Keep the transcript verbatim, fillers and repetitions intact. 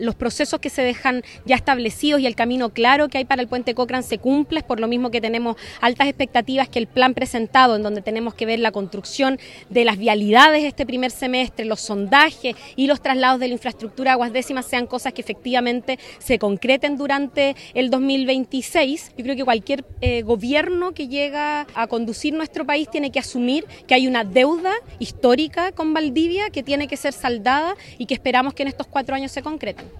los procesos que se dejan ya establecidos y el camino claro que hay para el puente Cochrane se cumple, por lo mismo que tenemos altas expectativas que el plan presentado, en donde tenemos que ver la construcción de las vialidades este primer semestre, los sondajes y los traslados de la infraestructura de aguas décimas sean cosas que efectivamente se concreten durante el dos mil veintiséis. Yo creo que cualquier eh, gobierno que llega a conducir nuestro país tiene que asumir que hay una deuda histórica con Valdivia que tiene que ser saldada y que esperamos que en estos cuatro años se concreten.